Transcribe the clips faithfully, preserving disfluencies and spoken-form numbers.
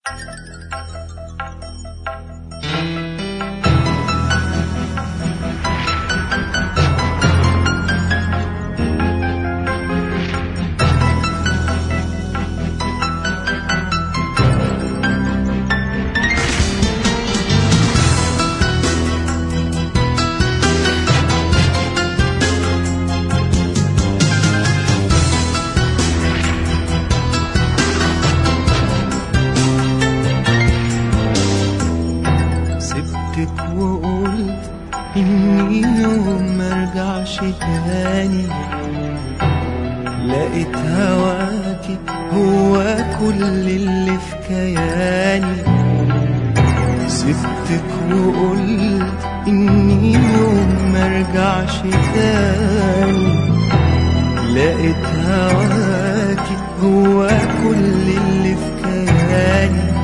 وقلت إني يوم مرجعش تاني، لقيت هواكي هو كل اللي في كياني. سبتك وقلت إني يوم مرجعش تاني، لقيت هواكي هو كل اللي في كياني.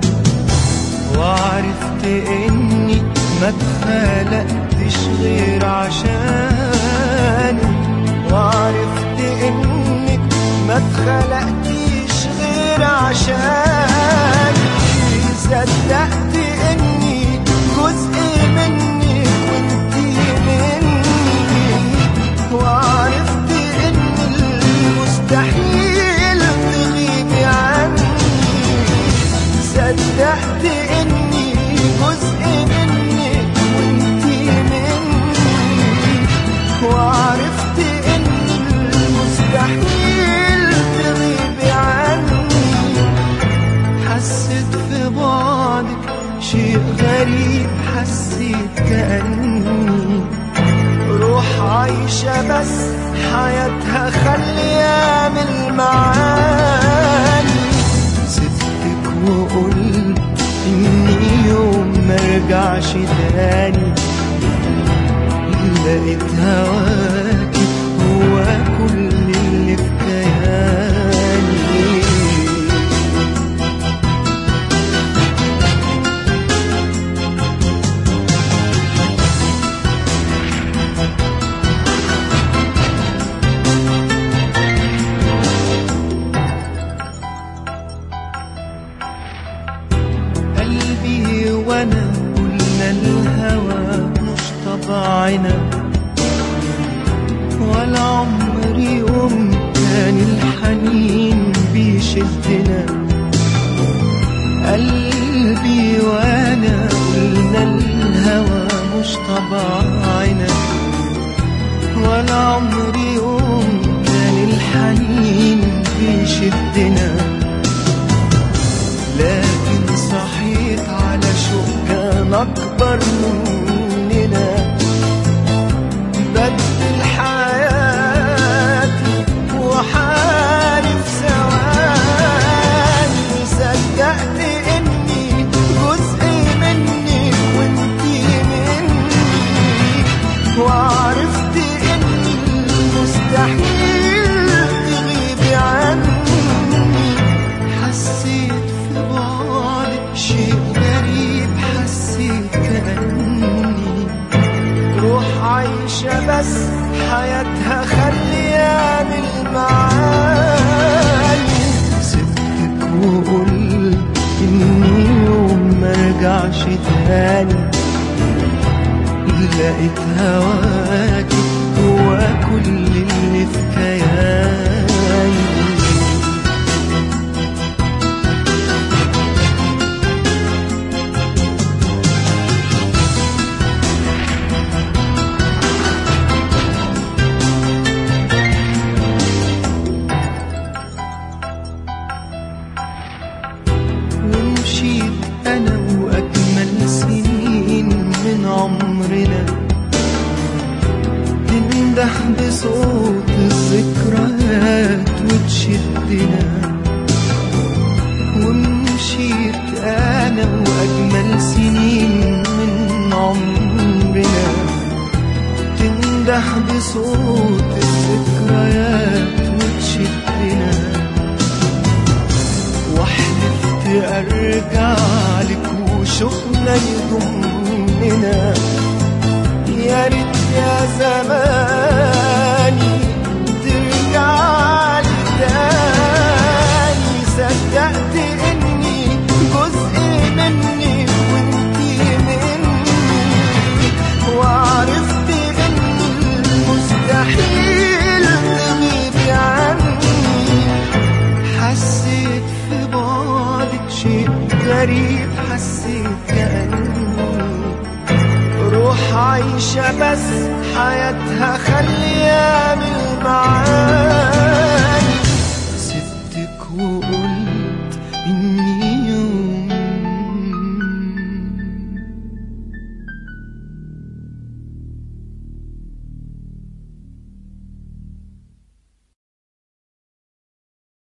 وعرفت إني ما اتخلقتش غير عشاني، وعرفت إنك ما اتخلقتش غير عشاني. صدقت إني جزء منك وانتي مني، وعرفت إن المستحيل تغيبي عني. صدقت إني جزء منك وانتي مني، وعرفت إن المستحيل تغيبي عني. حسيت في بعدك شيء غريب، حسيت كأني روح عايشة بس حياتها خليها من المعاني. سبتك وقلت إني يوم مرجعش تاني، لقيت هواكي هو كل اللي في كياني. قلبي وانا قلنا الهوى مش طبعنا، ولا عمري يوم كان الحنين بيشدنا. قلبي وانا قلنا الهوى مش طبعنا، ولا عمري يوم كان الحنين بيشدنا. لكن صحيت على شوق كان أكبر مننا، بدل حياتي وحالي في ثواني. صدقت إني جزء مني وانتي مني، وعرفت إني المستحيل تغيبي عني. حسيت في بعدك شيء غريب، حسيت كأني روح عايشة بس حياتها خليها من المعاني. سبتك وقلت إني يوم مرجعش تاني، لقيت هواكي هو كل اللي في كياني. ومشيت أنا وأجمل سنين من عمرنا، تنده بصوت الذكريات وتشدنا. ومشيت أنا وأجمل سنين من عمرنا، تنده بصوت الذكريات وتشدنا. وحلفت أرجع لك وشوقنا يضمنا. يا ريت يا زماني ترجع لي تاني. صدقت إني بس حياتها خليها بالمعاد.